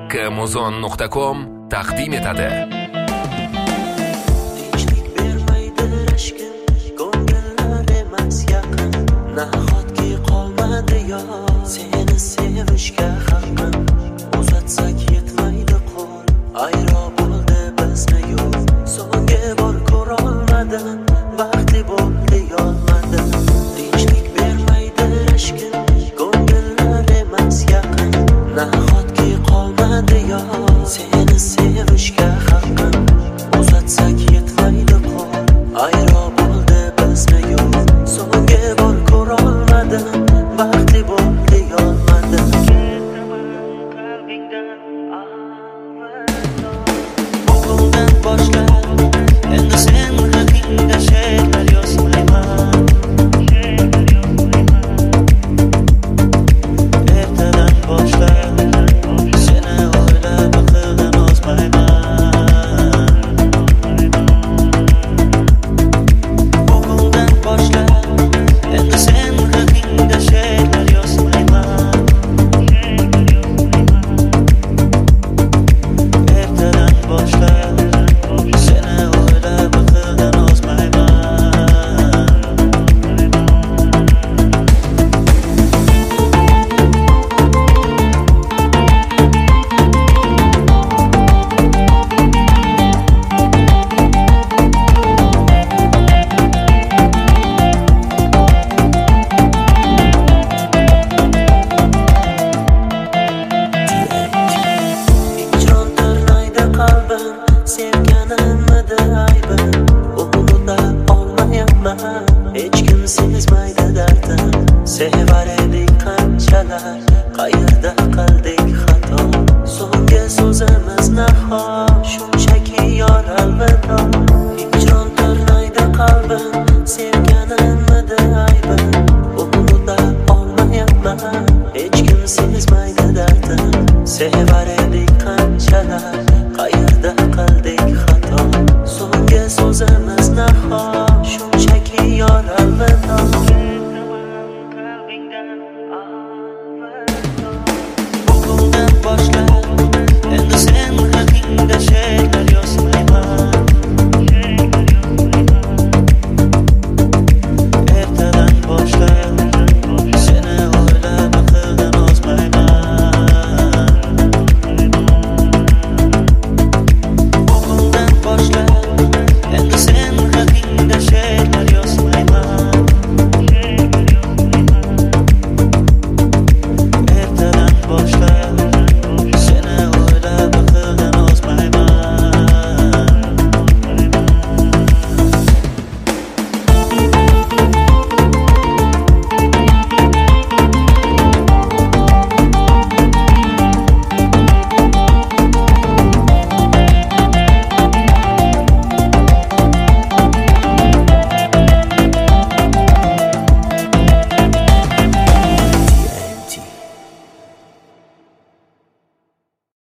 kmuzon.com taqdim etadi. Tinchlik bermaydi rashkin, ko'ngillar emas yaqin. Nahotki qolmadi yo seni sevishga haqqim. Uzatsak yetmaydi qo'l, ayro bo'ldi bizni yo'l. So'nggi bor ko'rolmadim, baxtli bo'ldi yolmadim. Tinchlik bermaydi rashkin, ko'ngillar emas yaqin. Nahotki qolmadi yo seni sevishga haqqim. Uzatsak yetmaydi qo'l, ayro bo'ldi bizni yo'l. So'nggi bor ko'rolmadim, baxtli bo'ldi yolmadim. Bugundan boshlab endi sen haqingda she'rlar yozmayman. Ertadan boshlab seni o'ylab aqldan ozmayman. Bugundan boshlab endi sen haqingda she'rlar yozmayman. Ertadan boshlab seni o'ylab aqldan ozmayman. Hijron tirnaydi qalbim, sevganimidi aybim. Unuta olmayapman, hech kim sezmaydi dardim. Sevar edik qanchalar, qayerda qildik xato. So'nggi so'zimiz nahot, shunchaki yor alvido. Hijron tirnaydi qalbim, sevganimidi aybim. Unuta olmayapman, hech kim sezmaydi dardim. Sevar edik qanchalar,